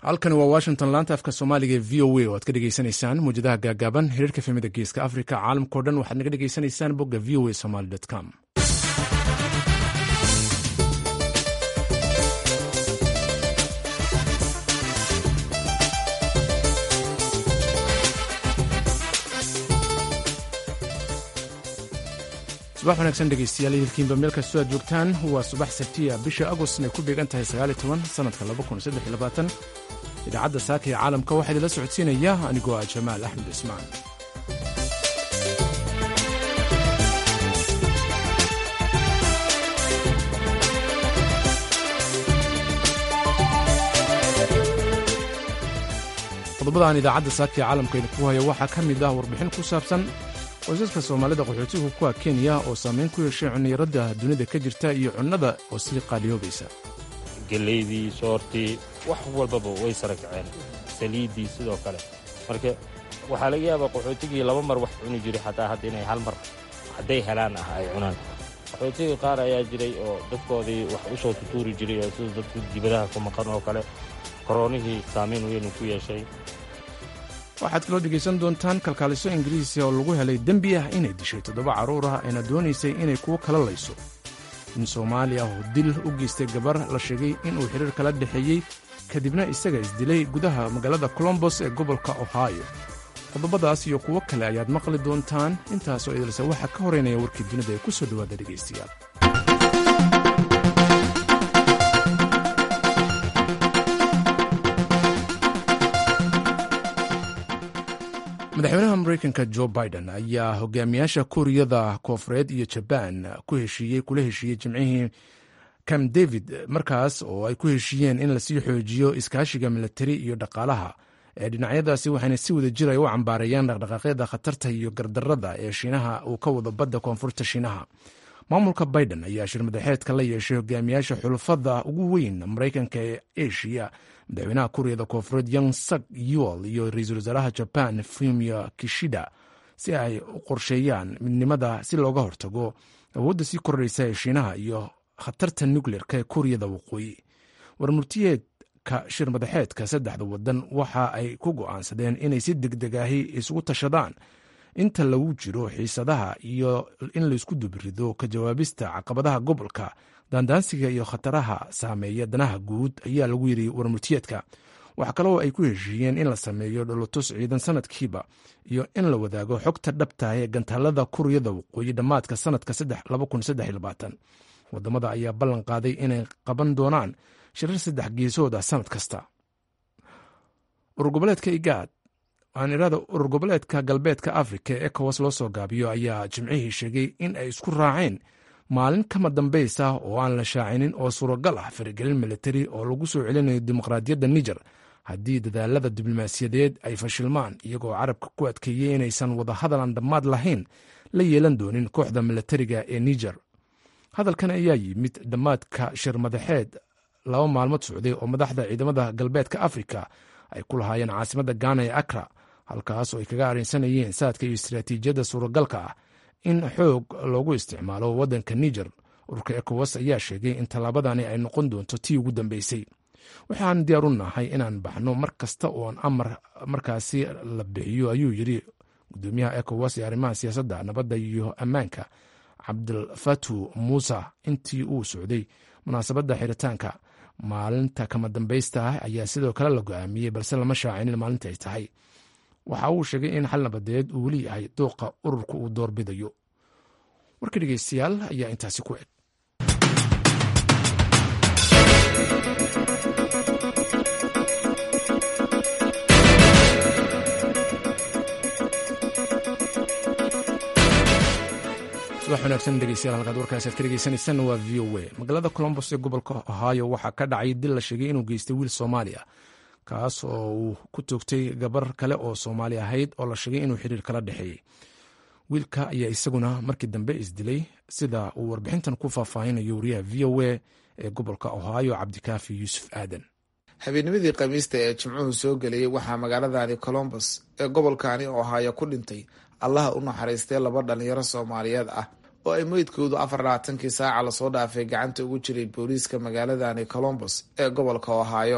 halkani waa washington laanta afka soomaaliga ee v o a oo aad ka dhegaysanaysaan muwjadaha gaagaaban xiriirka fahmida geeska africa caalamkao dhan waxaad naga dhegaysanaysaan bogga v o a somaly com. subax wanaagsan dhegeystayaal hilkiinba meel kastoo aad joogtaan waa subax sabtiya bisha agostna ay ku beegan tahay 19 sanadka 2023. idaacadda saaka ee caalamka waxaa idinla socodsiinaya anigoo ah jamaal axmed cismaan. qodobadaan idaacadda saaka ee caalamka idinku haya waxaa ka mid ah warbixin ku saabsan qoysaska soomaalida qaxootigu kuwa kenya oo saamayn ku yeeshay cunniyaradda dunida ka jirta iyo cunnada oo sii qaaliyoobaysa. gelaydii soortii wax walbaba way sara kaceen, saliiddii sidoo kale. marka waxaa laga yaabaa qaxootigii 2 mar wax cuni jiray xataa hadda inay 1 mar hadday helaan ay cunaan. qaxootigii qaar ayaa jiray oo dadkoodii wax u soo tutuuri jiray oo sida dadku dibadaha ku maqan oo kale koroonihii saamayn weyn ku yeeshay. waxaad kaloo dhegaysan doontaan kalkaaliso ingiriisi oo lagu helay dembi ah inay dishay 7 carruur ah ayna doonaysay inay kuwo kala layso. in soomaaliya oo dil u geystay gabar la sheegay inuu xiriir kala dhexeeyey kadibna isaga isdilay gudaha magaalada colombos ee gobolka ohio. qodobadaas iyo kuwo kale ayaad maqli doontaan. intaasoo idilse waxaa ka horeynaya warkii dunida ee ku soo dhowaada dhegaystayaal. madaxweynaha maraykanka jo biden ayaa hogaamiyaasha kuuriyada koofureed iyo jabaan kula heshiiyey jimcihii camp david, markaas oo ay ku heshiiyeen in lasii xoojiyo iskaashiga milatari iyo dhaqaalaha ee dhinacyadaasi, waxayna si wada jir ay u cambaarayaan dhaqdhaqaaqyada khatarta iyo gardarrada ee shiinaha uu ka wado badda koonfurta shiinaha. maamulka biden ayaa shir madaxeedka la yeeshay hogaamiyaasha xulafada ugu weyn maraykanka ee eshiya, madaxweynaha kuuriyada koofureed yang sak yuol iyo ra-iisul wasaaraha jaban fumio kishida, si ay u qorsheeyaan midnimada si looga hortago awoodda sii kordhaysa ee shiinaha iyo khatarta nukleerka ee kuuriyada waqooyi. warmurtiyeedka shir madaxeedka 3 wadan waxa ay ku go'aansadeen inay si degdeg ahi isugu tashadaan inta lagu jiro xiisadaha iyo in laysku dubirido ka jawaabista caqabadaha gobolka, daandaansiga iyo khataraha saameeya danaha guud, ayaa lagu yidhi warmurtiyeedka. waxa kaloo ay ku heshiiyeen in la sameeyo dholotus ciidan sanadkiiba iyo in la wadaago xogta dhabta ee gantaalada kuuriyada waqooyi dhammaadka sanadka 2023. wadamada ayaa ballan qaaday inay qaban doonaan shirar 3 geesood ah sanad kasta. urur goboleedka galbeedka afrika ee ECOWAS loo soo gaabiyo ayaa jimcihii sheegay in ay isku raaceen maalin kama dambaysa oo aan la shaacinin oo suuragal ah faragelin militari oo lagu soo celinayo dimuqraadiyadda niger haddii dadaalada diblomaasiyadeed ay fashilmaan, iyagoo carabka ku adkeeyey inaysan wadahadal aan dhammaad lahayn la yeelan doonin kooxda militariga ee niger. hadalkan ayaa yimid dhammaadka shir madaxeed 2 maalmood socday oo madaxda ciidamada galbeedka afrika ay ku lahaayeen caasimadda gaana ee akra, halkaas oo ay kaga arrinsanayeen saadka iyo istiraatiijiyadda suuragalka ah in xoog loogu isticmaalo waddanka niger. ururka ECOWAS ayaa sheegay in tallaabadani ay noqon doonto tii ugu dambeysay. waxaan diyaar u nahay inaan baxno mar kasta oon amar markaasi la bixiyo, ayuu yidhi gudoomiyaha ECOWAS ee arrimaha siyaasadda, nabadda iyo ammaanka cabdilfatu muuse intii uu socday munaasabadda xiritaanka. maalinta kama dambaysta ah ayaa sidoo kale la go'aamiyey, balse lama shaacinin maalinta ay tahay. waxa uu sheegay in xal nabadeed uu weli yahay dooqa ururka uu doorbidayo. warka dhegeystayaal ayaa intaasi ku eg. subax wanaagsan dhegeystayaal, halkaad warkaasi aad ka dhegeysanaysaan waa v o a. magaalada colombos ee gobolka ohio waxaa ka dhacay dil la sheegay inuu geystay wiil soomaaliya, kaas oo uu ku toogtay gabar kale oo soomaali ahayd oo la sheegay inuu xiriir kala dhexeeyey. wiilka ayaa isaguna markii dambe isdilay, sida uu warbixintan ku faahfaahinayo wariyaha v o a ee gobolka ohio cabdikaafi yuusuf aadan. habeennimadii khamiista ee jimcuhu soo gelayay waxaa magaaladani colombos ee gobolkani ohio ku dhintay allaha u naxariistay 2 dhalinyaro soomaaliyeed ah oo ay meydkoodu 24 saaca lasoo dhaafay gacanta ugu jiray booliiska magaaladani colombos ee gobolka ohio.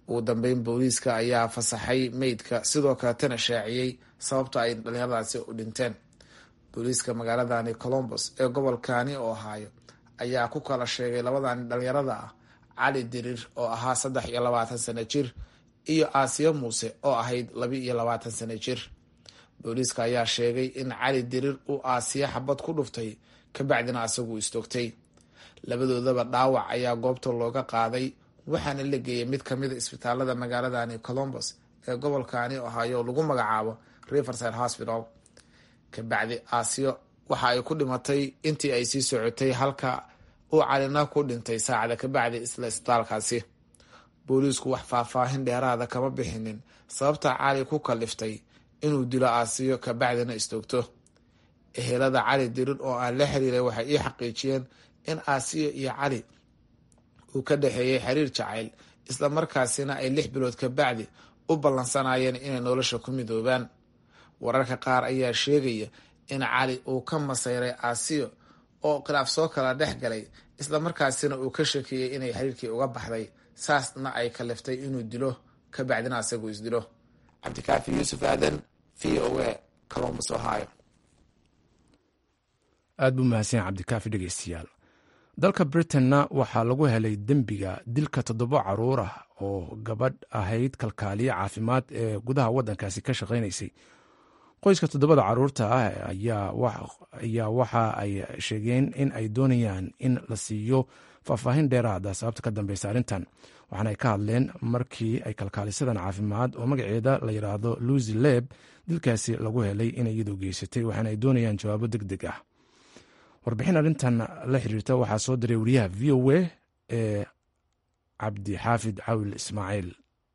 ugu dambeyn booliiska ayaa fasaxay meydka sidoo kaletana shaaciyey sababta ay dhalinyaradaasi u dhinteen. booliiska magaaladani colombos ee gobolkani ohio ayaa ku kala sheegay labadani dhalinyarada ah cali dirir oo ahaa 23 sano jir iyo aasiya muuse oo ahayd 22 sano jir. booliiska ayaa sheegay in cali dirir uu aasiya xabad ku dhuftay kabacdina asagu istoogtay. labadoodaba dhaawac ayaa goobta looga qaaday waxaana la geeyay mid kamida isbitaalada magaaladani colombos ee gobolkani ohio lagu magacaabo Riverside Hospital. kabacdi aasiyo waxa ay ku dhimatay intii ay sii socotay halka uu calina ku dhintay saacada kabacdi isla isbitaalkaasi. booliisku wax faahfaahin dheeraada kama bixinin sababta cali ku kaliftay inuu dilo aasiyo kabacdina istoogto. ehelada cali dirir oo aan la xiriiray waxay ii xaqiijiyeen in aasiyo iyo cali uu ka dhexeeyay xiriir jacayl isla markaasina ay 6 bilood kabacdi u ballansanayeen inay nolosha ku midoobaan. wararka qaar ayaa sheegaya in cali uu ka masayray aasiyo oo khilaaf soo kala dhex galay isla markaasina uu ka shakiyey inay xiriirkii uga baxday saasna ay kaliftay inuu dilo kabacdina asagu isdilo. cabdikaafi yuusuf aadan, VOA, Columbus, Ohio. aad buu mahadsan cabdikaafi. dhegeystayaal, dalka Britainna waxaa lagu helay dembiga dilka 7 caruur ah oo gabadh ahayd kalkaaliye caafimaad ee gudaha waddankaasi ka shaqaynaysay. qoyska 7 caruurta ah ayaa waxa ay sheegeen in ay doonayaan in la siiyo faahfaahin dheeraada sababta ka dambeysa arrintan. waxaana ay ka hadleen markii ay kalkaalisadan caafimaad oo magaceeda la yidhaahdo Lucy Leb dilkaasi lagu helay inay iyadu geysatay, waxaana ay doonayaan jawaabo deg deg ah. warbixin arrintan la xiriirta waxaa soo diray wariyaha VOA ee cabdixaafid cawil ismaaciil.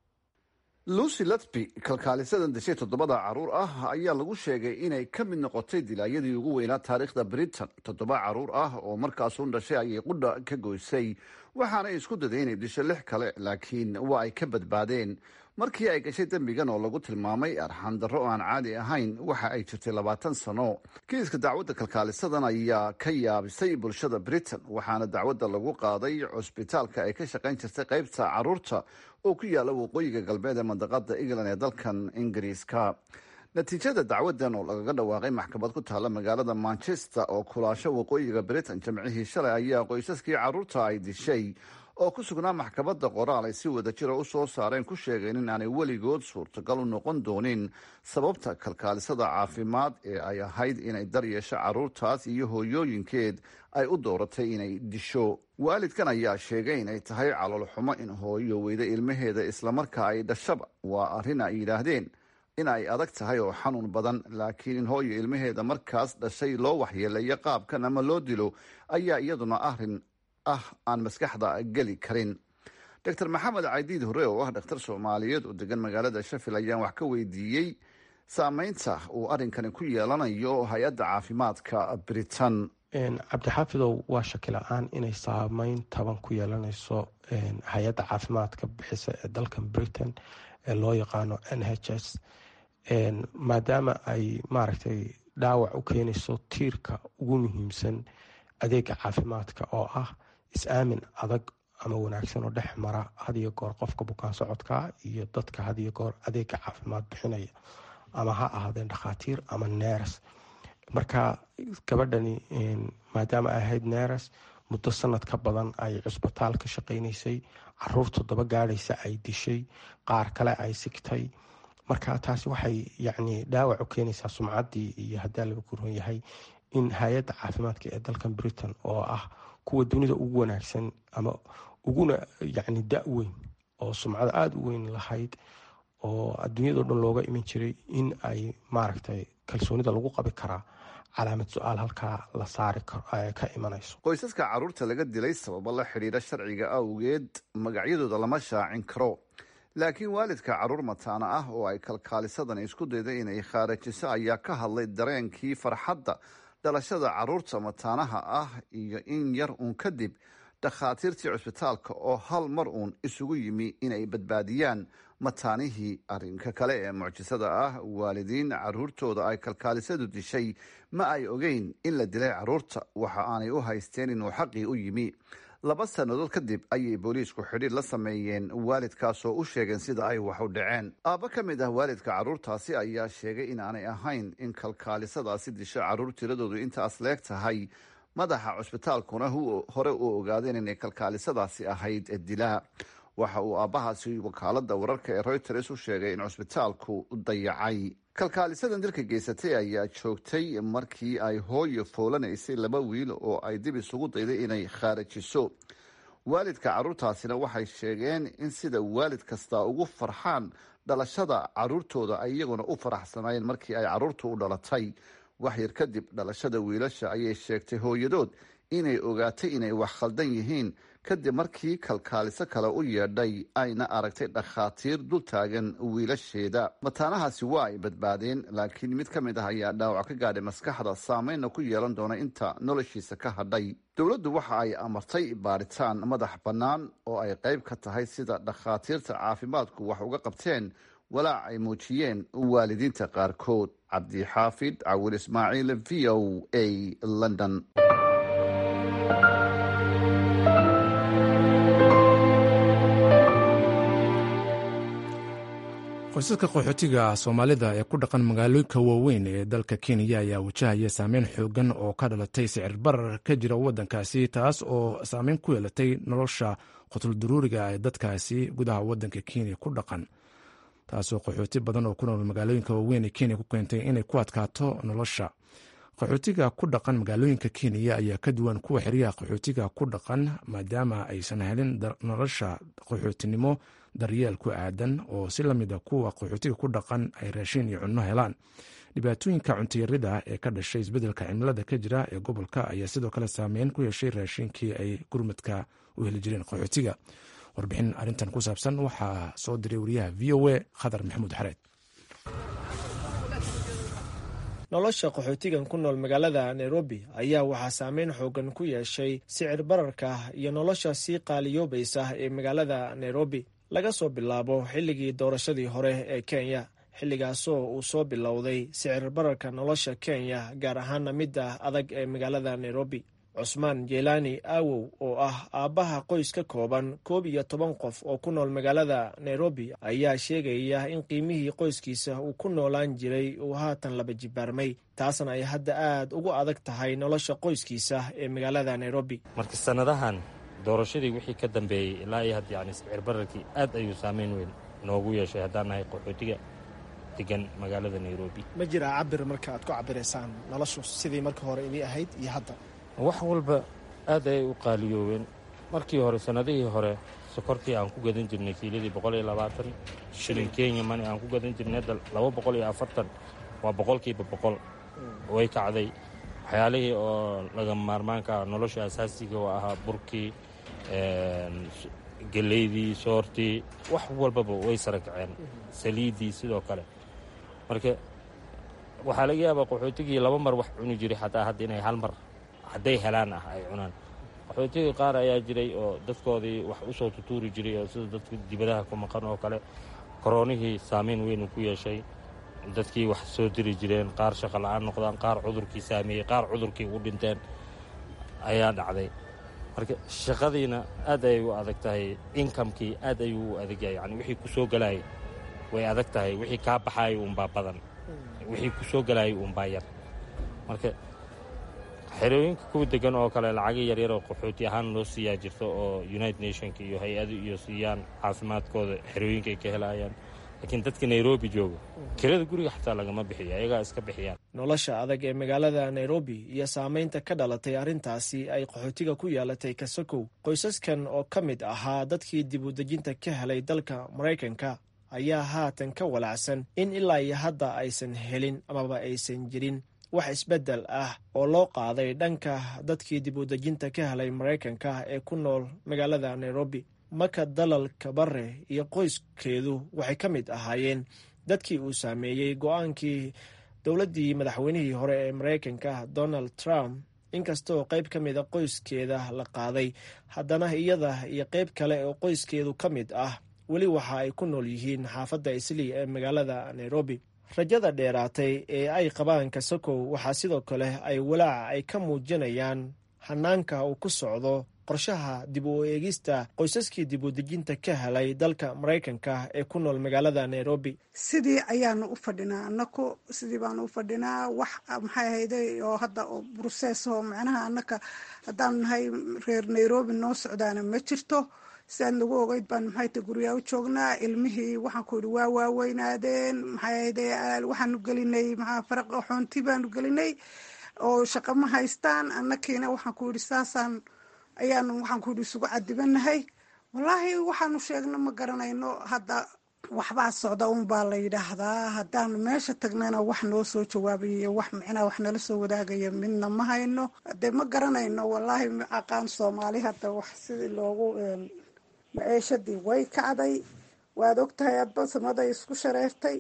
lucy latby kalkaalisadan dishay 7 caruur ah ayaa lagu sheegay inay ka mid noqotay dilaayadii ugu weynaa taariikhda britain. 7 caruur ah oo markaasuun dhashay ayay qudha ka goysay, waxaanay isku daday inay disho 6 kale, laakiin waa ay ka badbaadeen. markii ay gashay dembigan oo lagu tilmaamay arxan darro oo aan caadi ahayn, waxa ay jirtay 20 sano. kiiska dacwadda kalkaalisadan ayaa ka yaabisay bulshada britain, waxaana dacwadda lagu qaaday cusbitaalka ay ka shaqayn jirtay qaybta caruurta oo ku yaala waqooyiga galbeed ee mandaqada England ee dalkan Ingiriiska. natiijada dacwadan oo lagaga dhawaaqay maxkamad ku taala magaalada Manchester oo kulaasho waqooyiga Britain jamcihii shalay ayaa qoysaskii caruurta ay dishay oo ku sugnaa maxkamadda qoraal ay si wada jira u soo saareen ku sheegeen in aanay weligood suurtagal u noqon doonin sababta kalkaalisada caafimaad ee ay ahayd inay daryeesho caruurtaas iyo hooyooyinkeed ay u dooratay inay disho. waalidkan ayaa sheegay inay tahay caloolxumo in hooyo weyda ilmaheeda islamarkaa ay dhashaba. waa arrin ay yidhaahdeen in ay adag tahay oo xanuun badan, laakiin in hooyo ilmaheeda markaas dhashay loo waxyeeleeyo qaabkan ama loo dilo ayaa iyaduna arrin aan maskaxda geli karin. dr maxamed cadiid hore oo ah dhakhtar soomaaliyeed oo degan magaalada Sheffield ayaan wax ka weydiiyey saameynta uu arrinkani ku yeelanayo hay-adda caafimaadka Britain. cabdixaafidow, waa shaki la-aan inay saameyn taban ku yeelanayso hay-adda caafimaadka bixisa ee dalkan Britain ee loo yaqaano NHS, maadaama ay maaragtay dhaawac u keenayso tiirka ugu muhiimsan adeega caafimaadka oo ah is-aamin adag ama wanaagsan oo dhex mara had iyo goor qofka bukaan socodka iyo dadka had iyo goor adeega caafimaad bixinaya, ama ha ahaadeen dhakhaatiir ama neeras. marka gabadhani maadaama ay ahayd neeras, muddo sanad ka badan ay cusbitaal ka shaqaynaysay, caruur 7 gaadhaysa ay dishay, qaar kale ay sigtay. marka taasi waxay dhaawac u keenaysaa sumcaddii iyo hadaa laga kuron yahay in hay-adda caafimaadka ee dalkan Britain oo ah kuwa dunida ugu wanaagsan ama uguna da-weyn oo sumcada aada u weyn lahayd oo adduunyado dhan looga iman jiray, in ay maaragtay kalsoonida lagu qabi karaa calaamad su-aal halkaa la saari ka imanayso. qoysaska caruurta laga dilay sababo la xidhiidha sharciga awgeed magacyadooda lama shaacin karo, laakiin waalidka caruur mataana ah oo ay kalkaalisadan isku dayday inay khaarajiso ayaa ka hadlay dareenkii farxadda dhalashada caruurta mataanaha ah iyo in yar uun kadib dhakhaatiirtii cusbitaalka oo hal mar uun isugu yimi inay badbaadiyaan mataanihii. arrinka kale ee mucjisada ah, waalidiin caruurtooda ay kalkaalisadu dishay ma ay ogeyn in la dilay caruurta, waxa aanay u haysteen inuu xaqii u yimi. 2 sannadood kadib ayay booliisku xidhiir la sameeyeen waalidkaasoo u sheegeen sida ay wax u dhaceen. aabba ka mid ah waalidka carruurtaasi ayaa sheegay in aanay ahayn in kalkaalisadaasi disho carruur tiradoodu intaas leeg tahay. madaxa cusbitaalkuna hore u ogaadeen inay kalkaalisadaasi ahayd dilaa. waxa uu aabbahaasi wakaalada wararka ee Reuters u sheegay in cusbitaalku dayacay. kalkaalisadan dilka geysatay ayaa joogtay markii ay hooyo foolanaysay 2 wiil oo ay dib isugu dayday inay khaarajiso. waalidka carruurtaasina waxay sheegeen in sida waalid kasta ugu farxaan dhalashada carruurtooda ay iyaguna u faraxsanaayeen markii ay carruurtu u dhalatay. wax yar kadib dhalashada wiilasha ayay sheegtay hooyadood inay ogaatay inay wax khaldan yihiin kadib markii kalkaaliso kale u yeedhay ayna aragtay dhakhaatiir dul taagan wiilasheeda. mataanahaasi waa ay badbaadeen, laakiin mid ka mid ah ayaa dhaawac ka gaadhay maskaxda, saameynna ku yeelan doona inta noloshiisa ka hadhay. dowladdu waxa ay amartay baaritaan madax bannaan oo ay qayb ka tahay sida dhakhaatiirta caafimaadku wax uga qabteen walaac ay muujiyeen waalidiinta qaarkood. cabdixaafid cawil ismaaciil, v o a, London. qoysaska qaxootiga soomaalida ee ku dhaqan magaalooyinka waaweyn ee dalka Kenya ayaa wajahaya saameyn xoogan oo ka dhalatay sicir barar ka jira waddankaasi, taas oo saameyn ku yeelatay nolosha qutulduruuriga ee dadkaasi gudaha waddanka Kenya ku dhaqan, taasoo qaxooti badan oo ku nool magaalooyinka waaweyn ee Kenya ku keentay inay ku adkaato nolosha. qaxootiga ku dhaqan magaalooyinka Kenya ayaa ka duwan kuwa xeryaha qaxootiga ku dhaqan maadaama aysan helin nolosha qaxootinimo daryeel ku aadan oo si lamid a kuwa qaxootiga ku dhaqan ay raashin iyo cunno helaan. dhibaatooyinka cuntayarida ee ka dhashay isbeddelka cimilada ka jira ee gobolka ayaa sidoo kale saameyn ku yeeshay raashinkii ay gurmadka u heli jireen qaxootiga. warbixin arrintan ku saabsan waxaa soo diray wariyaha v o a khadar maxamuud xareed. nolosha qaxootigan ku nool magaalada Nairobi ayaa waxaa saameyn xoogan ku yeeshay sicir bararka iyo nolosha sii qaaliyoobaysa ee magaalada Nairobi laga soo bilaabo xilligii doorashadii hore ee Kenya, xilligaasoo uu soo bilowday sicir bararka nolosha Kenya, gaar ahaana midda adag ee magaalada Nairobi. Cusmaan Jeelani Awow oo ah aabbaha qoys ka kooban 11 qof oo ku nool magaalada Nairobi ayaa sheegaya in qiimihii qoyskiisa uu ku noolaan jiray uu haatan 2 jibaarmay, taasna ay hadda aad ugu adag tahay nolosha qoyskiisa ee magaalada Nairobi. marka sanadahan doorashadii wixii ka dambeeyey ilaa iyo hadda yani sicir bararkii aad ayuu saameyn weyn noogu yeeshay haddaan nahay qaxootiga degan magaalada Nairobi. ma jiraa cabir marka aad ku cabiraysaan noloshu sidii marka hore inii ahayd iyo hadda? wax walba aad ayay u qaaliyooween. markii hore sanadihii hore sokortii aan ku gadan jirnay kiiladii 120 shilin Kenya money aan ku gadan jirnay 240 waa boqolkiiba boqol way kacday. waxyaalihii oo laga maarmaanka nolosha asaasiga oo ahaa burkii, galeydii, soortii, wax walbaba way sare kaceen, saliidii sidoo kale. marka waxaa laga yaabaa qaxootigii 2 mar wax cuni jiray xataa hadda inay 1 mar hadday helaan ay cunaan. qaxootiga qaar ayaa jiray oo dadkoodii wax u soo tutuuri jiray oo sida dadka dibadaha ku maqan oo kale. koroonihii saameyn weyn ku yeeshay, dadkii wax soo diri jireen qaar shaqo la'aan noqdaan, qaar cudurkii saameeyey, qaar cudurkii u dhinteen ayaa dhacday. marka shaqadiina aad ayay u adag tahay, inkamkii aad ayuu u adag yahay. yani wixii ku soo galayay way adag tahay, wixii kaa baxaayay uunbaa badan, wixii ku soo galayay uunbaa yar. marka xerooyinka kuwa degan oo kale lacagi yaryar oo qaxooti ahaan loo siiyaa jirto oo United Nationka iyo hay-adu iyo siiyaan caafimaadkooda xerooyinka ay ka helayaan. laakiin dadka Nairobi jooga kirada guriga xataa lagama bixiyo, ayagaa iska bixiyaan. nolosha adag ee magaalada Nairobi iyo saameynta ka dhalatay arrintaasi ay qaxootiga ku yeelatay kasakow qoysaskan oo ka mid ahaa dadkii dib u dejinta ka helay dalka Maraykanka ayaa haatan ka walacsan in ilaa iyo hadda aysan helin amaba aysan jirin wax isbeddel ah oo loo qaaday dhanka dadkii dib u dejinta ka helay Maraykanka ee ku nool magaalada Nairobi. Maka Dalal Kabare iyo qoyskeedu waxay ka mid ahaayeen dadkii uu saameeyey go'aankii dowladdii madaxweynihii hore ee Maraykanka Donald Trump. inkastoo qayb ka mid a qoyskeeda la qaaday, haddana iyada iyo qayb kale oo qoyskeedu ka mid ah weli waxa ay ku nool yihiin xaafadda Islii ee magaalada Nairobi. rajada dheeraatay ee ay qabaan kasakow waxaa sidoo kale ay walaac ay ka muujinayaan hanaanka uu ku socdo qorshaha dib u eegista qoysaskii dib u dejinta ka helay dalka maraykanka ee ku nool magaalada nairobi. sidii ayaanu u fadhinaa anaku sidii baanu u fadhinaa wax maxay ahayday oo hadda brosees oo macnaha anaka haddaan nahay reer nairobi noo socdaana ma jirto. sidaad nagu ogeyd baan maxay tahay guryaa u joognaa. ilmihii waxaan ku yidhi waa waaweynaadeen maxay ahayday waxaanu gelinay faraq xoonti baanu gelinay oo shaqo ma haystaan. annakiina waxaan ku yidhi saasaan ayaanu waxaan ku yidhi isugu cadibanahay. wallaahi waxaanu sheegno ma garanayno. hadda waxbaa socda unbaa la yidhaahdaa. haddaanu meesha tagnana wax noo soo jawaabayo wax micnaa wax nala soo wadaagaya midna ma hayno. dee ma garanayno wallaahi aqaan soomaali hadda wax sidii loogu maciishadii way kacday. waad ogtahay adba samaday isku shareertay.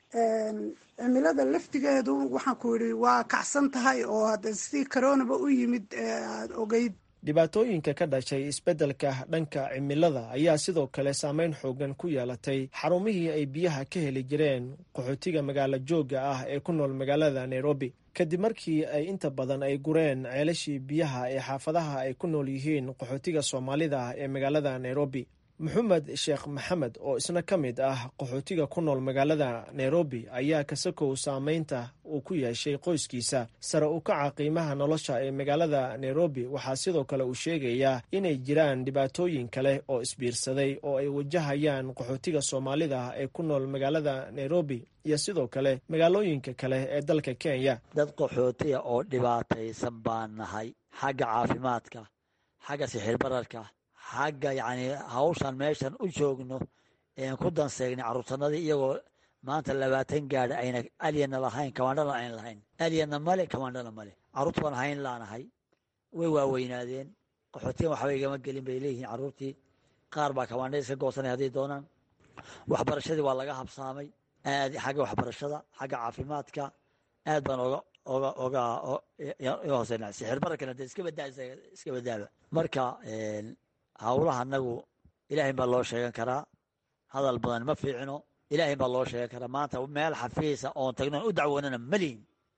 cimilada laftigeedu waxaan ku yidhi waa kacsan tahay oo hadda sidii koronaba u yimid aad ogeyd. dhibaatooyinka ka dhashay isbeddelka dhanka cimilada ayaa sidoo kale saameyn xoogan ku yeelatay xarumihii ay biyaha ka heli jireen qaxootiga magaalo joogga ah ee ku nool magaalada nairobi kadib markii ay inta badan ay gureen ceelashii biyaha ee xaafadaha ay ku nool yihiin qaxootiga soomaalida ee magaalada nairobi. maxamed sheekh maxamed oo isna ka mid ah qaxootiga ku nool magaalada nairobi ayaa kasakow saameynta uu ku yeeshay qoyskiisa sare u kaca qiimaha nolosha ee magaalada nairobi. waxaa sidoo kale uu sheegayaa inay jiraan dhibaatooyin kale oo isbiirsaday oo ay wajahayaan qaxootiga soomaalida ee ku nool magaalada nairobi iyo sidoo kale magaalooyinka kale ee dalka kenya. dad qaxootiya oo dhibaataysan baan nahay xagga caafimaadka, xagga sixir bararka, xagga yacni hawshan meeshan u joogno een ku danseegnay carruurtanadii iyagoo maanta 20 gaadha ayna alyana lahayn kamaandhana ayn lahayn. alyana male kamaandhana male. carruurta baan hayn laanahay way waaweynaadeen. qaxootigan waxba igama gelin bay leeyihiin carruurtii. qaar baa kamaandha iska goosanay hadday doonaan. waxbarashadii waa laga habsaamay aad xagga waxbarashada, xagga caafimaadka aad baan oga hooseynaa. sixir bararkana dee iska badaaba. marka hawlaha anagu ilaahay baa loo sheegan karaa. hadal badan ma fiicino. ilaahay baa loo sheegan karaa. maanta meel xafiisa oon tagnoon u dacwoonana malihin.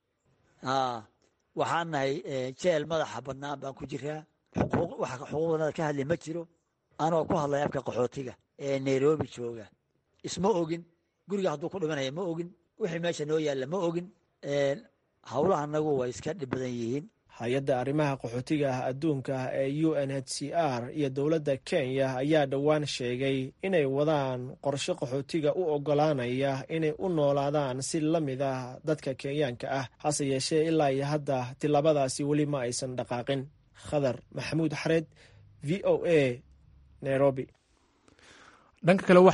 waxaan nahay jeel madaxa bannaan baan ku jiraa. xuquuqdanada ka hadli ma jiro. anoo ku hadlay afka qaxootiga ee nairobi jooga isma ogin. guriga hadduu ku dhimanaya ma ogin. wixii meesha noo yaalla ma ogin. hawlaha anagu way iska dhib badan yihiin. hay-adda arrimaha qaxootiga adduunka ee UNHCR iyo dowladda Kenya ayaa dhowaan sheegay inay wadaan qorshe qaxootiga u oggolaanaya inay u noolaadaan si la mid ah dadka Kenyaanka ah. hase yeeshee ilaa iyo hadda tilaabadaasi weli ma aysan dhaqaaqin. Khadar Maxamuud Xareed, VOA, Nairobi. dhanka kale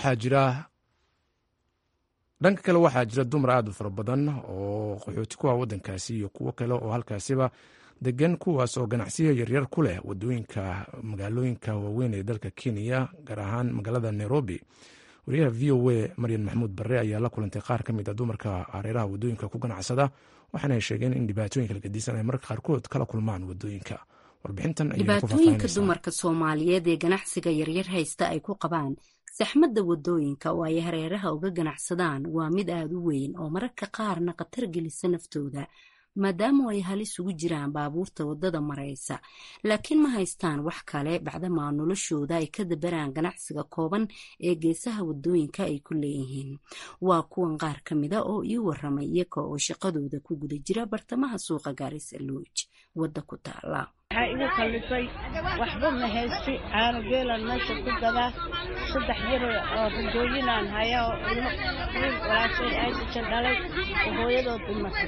waxaa jira dumar aad u fara badan oo qaxooti ku ah waddankaasi iyo kuwo kale oo halkaasiba degan, kuwaas oo ganacsiyo yaryar ku leh wadooyinka magaalooyinka waaweyn ee dalka Kenya, gaar ahaan magaalada Nairobi. wariyaha VOA Maryan Maxamuud Barre ayaa la kulantay qaar ka mid a dumarka hareeraha wadooyinka ku ganacsada, waxaana ay sheegeen in dhibaatooyinka la gedisan ay mararka qaarkood kala kulmaan wadooyinka. dhibaatooyinka dumarka Soomaaliyeed ee ganacsiga yaryar haysta ay ku qabaan saxmadda wadooyinka oo ay hareeraha uga ganacsadaan waa mid aad u weyn oo mararka qaarna khatar gelisa naftooda, maadaama ay halis ugu jiraan baabuurta wadada maraysa, laakiin ma haystaan wax kale bacdamaa noloshooda ay ka dabaraan ganacsiga kooban ee geesaha wadooyinka ay ku leeyihiin. waa kuwan qaar ka mida oo ii waramay iyaga oo shaqadooda ku guda jira bartamaha suuqa Garissa Lodge wadda ku taala. waxaa igu kallifay waxba ma haysti. caano geelan meesha ku gadaa. 3 yar oo rajooyinaan hayaa oo ilmo walaashay ay dhashay dhalay oo hooyadood dhimatay.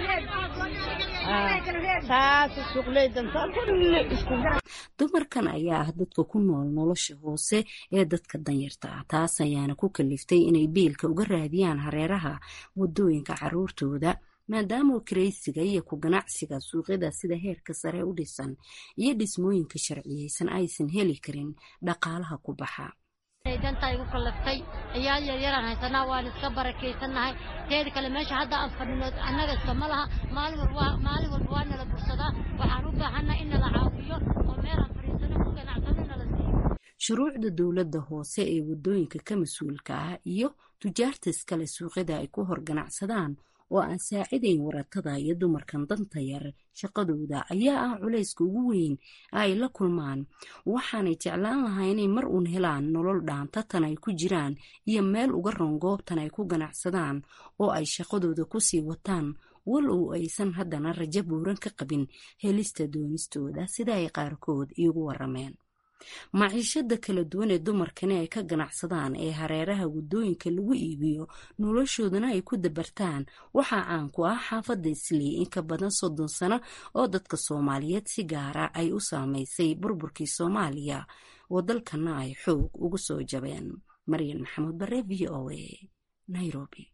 taas suuqleydan dumarkan ayaa ah dadka ku nool nolosha hoose ee dadka danyarta ah. taas ayaana ku kaliftay inay biilka uga raadiyaan hareeraha wadooyinka carruurtooda, maadaama kiraysiga iyo ku ganacsiga suuqyada sida heerka sare u dhisan iyo dhismooyinka sharciyeysan aysan heli karin dhaqaalaha ku baxa. danta igu kalaftay ayaa yaryaraan haysanaa, waan iska barakeysannahay. teeda kale meesha hadda aan fadhino annaga iskama laha. maalin walba waa nala bursadaa. waxaan u baahannahay in nala caawiyo oo meelaan fadhiisano ku ganacsano nala siiyo. shuruucda dowladda hoose ee wadooyinka ka mas-uulka ah iyo tujaarta iskale suuqyada ay ku hor ganacsadaan oo aan saacidayn waratada iyo dumarkan danta yar shaqadooda ayaa ah culayska ugu weyn ay la kulmaan, waxaanay jeclaan lahaa inay mar uun helaan nolol dhaanta tan ay ku jiraan iyo meel uga ron goobtan ay ku ganacsadaan oo ay shaqadooda kusii wataan, walow aysan haddana rajo buuran ka qabin helista doonistooda sida ay qaarkood iigu warameen. maciishada kala duwan ee dumarkani ay ka ganacsadaan ee hareeraha waddooyinka lagu iibiyo noloshoodana ay ku dabartaan waxaa caan ku ah xaafadda Islii in ka badan 30 sano oo dadka Soomaaliyeed si gaara ay u saameysay burburkii Soomaaliya oo dalkana ay xoog ugu soo jabeen. Maryan Maxamuud Bare, VOA, Nairobi.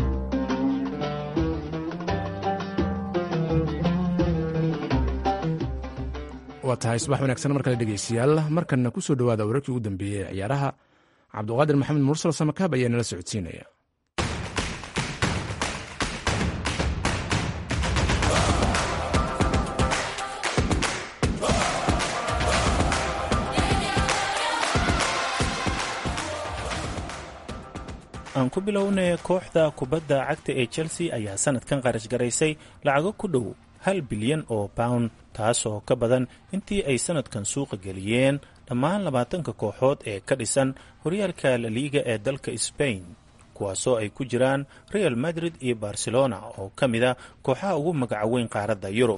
waa tahay subax wanaagsan markale dhegeystayaal, markanna ku soo dhowaada wararkii ugu dambeeyey ee ciyaaraha. cabdiqaadir maxamed mursal samakaab ayaa nala socodsiinaya. aan ku bilownay kooxda kubadda cagta ee Chelsea ayaa sanadkan qarash garaysay lacago ku dhow 1 bilyan oo pound, taasoo ka badan intii ay sanadkan suuqa geliyeen dhammaan 20 kooxood ee ka dhisan horyaalka La Liga ee dalka Spain, kuwaasoo ay ku jiraan Real Madrid iyo Barcelona oo ka mid ah kooxaha ugu magaca weyn qaaradda Yurub.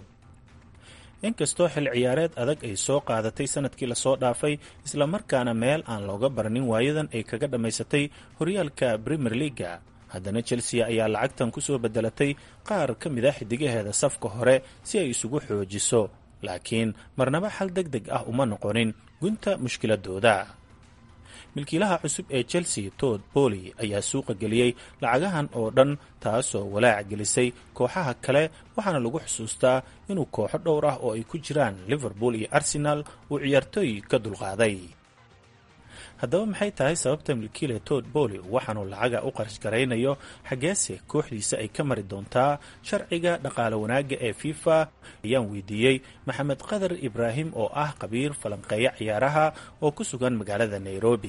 inkastoo xil ciyaareed adag ay soo qaadatay sanadkii lasoo dhaafay, isla markaana meel aan looga baranin waayadan ay kaga dhammaysatay horyaalka Premier League, haddana Chelsea ayaa lacagtan ku soo bedelatay qaar ka mid ah xidigaheeda safka hore si ay isugu xoojiso, laakiin marnaba xal degdeg ah uma noqonin gunta mushkiladooda. milkiilaha cusub ee Chelsea, Todd Boehly, ayaa suuqa geliyey lacagahan oo dhan, taasoo walaac gelisay kooxaha kale, waxaana lagu xusuustaa inuu kooxo dhowr ah oo ay ku jiraan Liverpool iyo Arsenal uu ciyaartooy ka dulqaaday. haddaba maxay tahay sababta milkiile Todd Boehly waxaanu lacaga u qarash garaynayo? xageese kooxdiisa ay ka mari doontaa sharciga dhaqaale wanaaga ee FIFA? ayaan weydiiyey Maxamed Qadar Ibraahim oo ah qabiir falanqeeya ciyaaraha oo ku sugan magaalada Nairobi.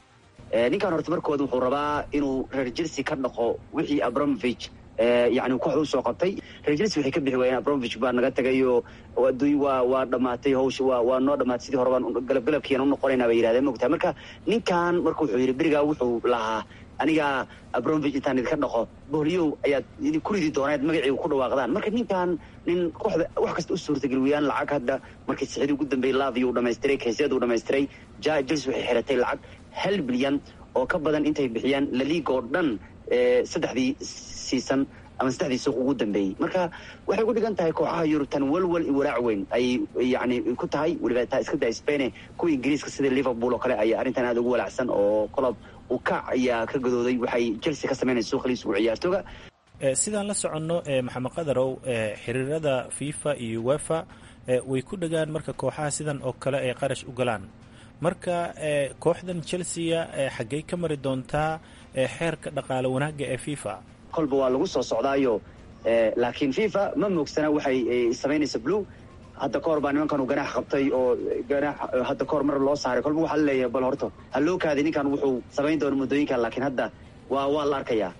ninkan horta markooda wuxuu rabaa inuu reer Chelsea ka dhaqo wixii Abramovich يعني kooxdu soo qabtay. reer Chelsea waxay ka bixi waayeen Abramovich baa naga tagayo adduuny waa dhamaatay hawsha waa noo dhamaatay sidii hore baan galabkiina u noqonaynaa bay yiraahdeen mogtaa. marka ninkan markuu wuxuu yiri biriga wuxuu lahaa aniga Abramovich intaan idinka dhaqo booliyow ayaad idin ku ridi doonaad magacii ku dhawaaqdaan. marka ninkan nin kooxda wax kasta u suurtagal weeyaan. lacag hadda markii saxidii ugu dambeeyay Lavio u dhamaystiray, Kaysedo u dhamaystiray, Chelsea waxay xiratay lacag 1 bilyan oo ka badan intay bixiyaan La Liga oo dhan saddexdii season ama saddexdii suuq ugu dambeeyay. marka waxay ku dhigan tahay kooxaha Yurubtan walwal iyo walaac weyn ay yani ku tahay waliba taa iska daa Spain kuwa Ingiriiska sida Liverpool oo kale ay arrintan aad ugu walaacsan oo club uu ka ayaa ka gadooday waxay Chelsea ka sameynayso suuqliis ugu ciyaartooga. sidaan la soconno Maxamed Qadarow, xiriirada FIFA iyo UEFA way ku dhagaan marka kooxaha sidan oo kale ay qarash u galaan. marka kooxdan Chelsea xagee ka mari doontaa xeerka dhaqaale wanaaga ee FIFA? kolba waa lagu soo socdaayo laakiin FIFA ma moogsana waxay sameynaysaa blue. hadda koor baa nimankan uu ganaax qabtay oo ganaax hadda koor mar loo saaray. kolba waxa la leeyahay bal horto haloo kaadi ninkan wuxuu sameyn doona muddooyinka, laakiin hadda waa la arkayaa.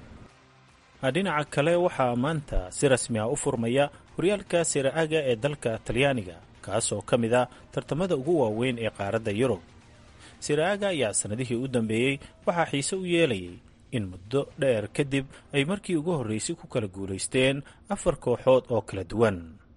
dhinaca kale waxaa maanta si rasmi ah u furmaya horyaalka Serie A ee dalka Talyaaniga, kaasoo ka mid ah tartamada ugu waaweyn ee qaaradda Yurub. Serie A ayaa sanadihii u dambeeyey waxaa xiise u yeelayay in muddo dheer kadib ay markii ugu horreysay ku kala guulaysteen 4 kooxood oo kala duwan.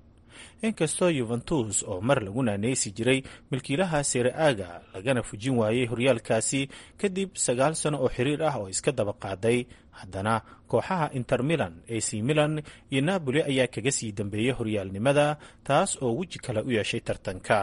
inkastoo Juventus oo mar lagu naaneysi jiray milkiilaha Serie A lagana fujin waayey horyaalkaasi kadib 9 sano oo xiriir ah oo iska daba qaaday, haddana kooxaha Inter Milan, AC Milan iyo Napoli ayaa kaga sii dambeeyay horyaalnimada, taas oo weji kale u yeeshay tartanka.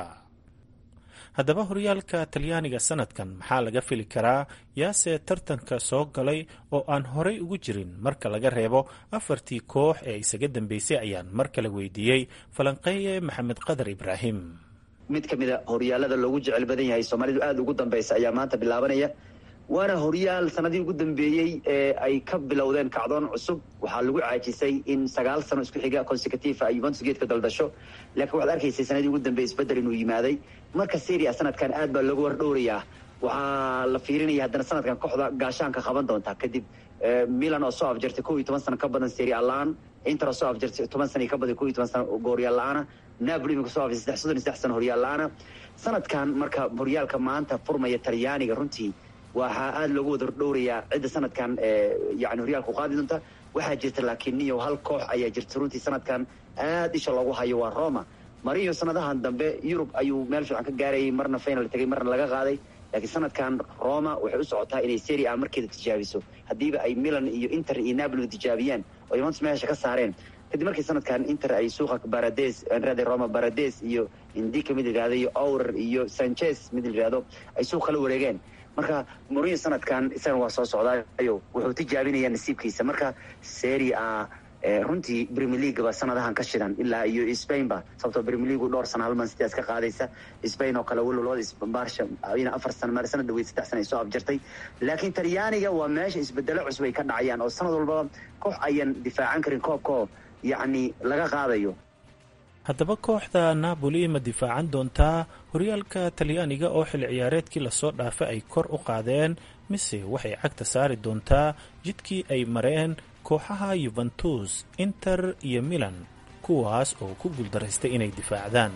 haddaba horyaalka Talyaaniga sanadkan maxaa laga fili karaa? yaase tartanka soo galay oo aan horay ugu jirin marka laga reebo 4 koox ee isaga dambeysay ayaan mar kale weydiiyey falanqeeye Maxamed Qadar Ibraahim. mid ka mid ah horyaalada loogu jecel badan yahay Soomaalidu aad ugu dambeysay ayaa maanta bilaabanaya. waana horyaal sanadii ugu dambeeyay ee ay ka bilowdeen kacdoon cusub. waxaa lagu caajisay in 9 sano isku xiga consecutive ay Juventus geedka daldasho, laakiin waxaad arkaysay sanadii ugu dambeeyay isbedel inuu yimaaday. marka Serie A sanadkan aad baa loogu wardhowrayaa waxaa la fiirinaya haddana sanadkan kooxda gaashaanka qaban doonta kadib milan oo soo afjartay 11 sano ka badan Serie A la'aan, Inter oo soo afjartay 10 sano ka badan 11 sano Gooryaal la'aan, Napoli oo soo afjartay 33 sano Horyaal la'aan. sanadkan marka horyaalka maanta furmaya Talyaaniga runtii waxaa aad loogu wada dhowrayaa cidda sanadkan yani horyaalku qaadi doonta. waxaa jirta laakiin niyo hal koox ayaa jirta runtii sanadkan aad isha loogu hayo waa Roma. Mourinho sanadahan dambe Yurub ayuu meel fiican ka gaarayay, marna final tagay marna laga qaaday, laakiin sanadkan Roma waxay u socotaa inay Serie A markeeda tijaabiso hadiiba ay Milan iyo Inter iyo Napoli tijaabiyaan oo Juventus meesha ka saareen. kadib markii sanadkan Inter ay suuqa Barades Enrique Roma Barades iyo Indica mid yiraahdo iyo Aur iyo Sanchez mid yiraahdo ay suuqa la wareegeen. marka Mourinho sanadkan isaga waa soo socdaayo wuxuu tijaabinayaa nasiibkiisa. marka Serie A runtii Premier League ba sanadahan ka shidan ilaa iyo Spain ba sababtoo Premier League dhowr sano halman sidaas ka qaadaysa. Spain oo kale waloolada Barca ayna 4 sano mar sanad dhaweyd 3 sano ay soo afjartay. laakiin Talyaaniga waa meesha isbedelo cusub ay ka dhacayaan oo sanad walba koox ayaan difaacan karin koobko yani laga qaadayo. haddaba kooxda Napoli ma difaacan doontaa horyaalka Talyaaniga oo xil ciyaareedkii lasoo dhaafay ay kor u qaadeen mise waxay cagta saari doontaa jidkii ay mareen kooxaha Juventus, Inter iyo Milan kuwaas oo ku guuldaraystay inay difaacdaan.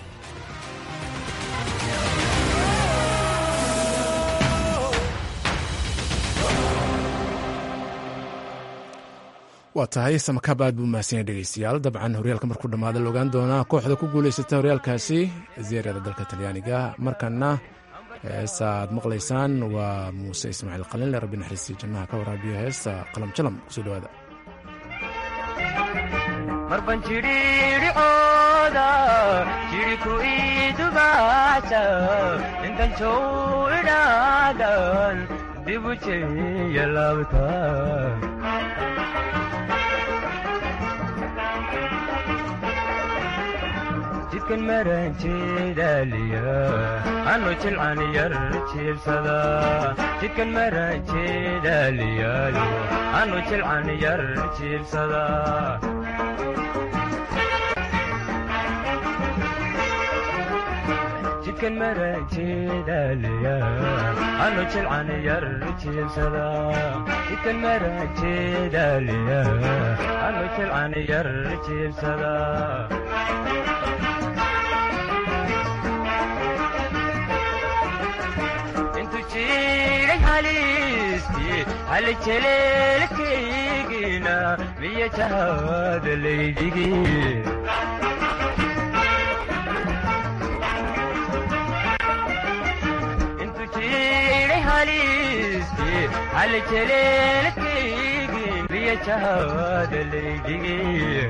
waa tahay samakaab aad buu mahadsanyahay dhegeystayaal. dabcan horyaalka markuu dhammaada la ogaan doonaa kooxda ku guulaysata horyaalkaasi zeerada dalka Talyaaniga. markana heesaad maqlaysaan waa muuse ismaaciil qalinle, rabbi naxariistii jannaha ka waraabiyo heesta qalam jalam. kusoo dhawaada. marban jidhiidhicooda jidhiku idubaasa intan jow idhaadan dibu jeeya laabta jidkan maran jeedaaliya anu jilcan yar jiibsada jidkan maran jeedaaliyaalo anu jilcan yar jiibsada jidkan maran jeedaaliya anu jilcan yar jiibsada jidkan maran jeedaaliya anu jilcan yar jiibsada hali jeleelkaygina miya jahaada laydhigii intu jiray haliiskii hali jeleelkaygii miya jahaada laydhigii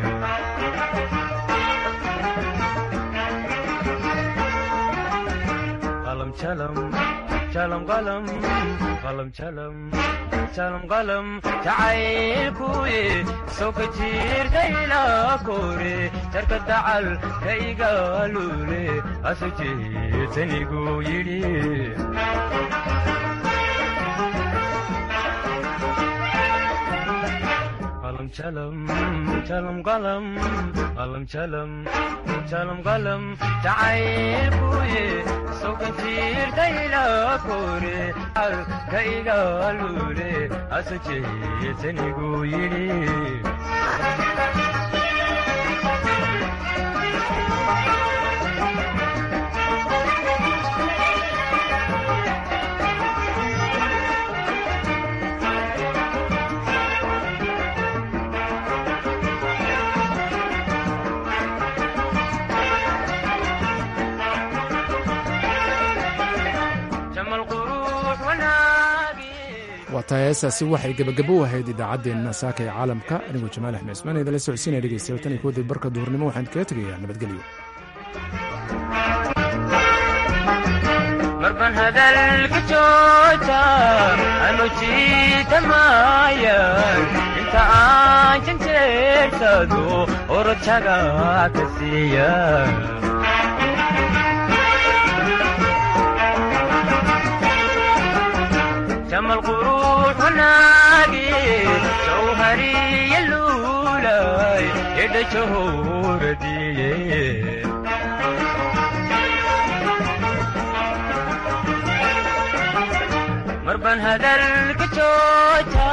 qalam jalam jalam qalam qalam jalam jalam qalam jacaylkuye soo ka jiirtayla kore jarka dacal ka igaalule asu jeetanigu yidhi qalam jalam jalam qalam qalam jalam jalam qalam jacaylkuye soo ka jiirtayla kore ka igaalule asu jeetanigu yidhi waatahay heesaasi waxay gebagabo u ahayd idaacaddeenna saaka ee caalamka. anigoo jamaal axmed cismaan idinla socodsiinaya dhegeystayaal tan iyo koodii barka duhurnimo waxaan kaga tegayaa nabadgelyo. marban hadalka jooja anu jiitamaayan inta aan janjeersado orojaga ka siiya jamal quruux wanaagi jawhariya luulay edha jahoradiye jaban hadalka jooja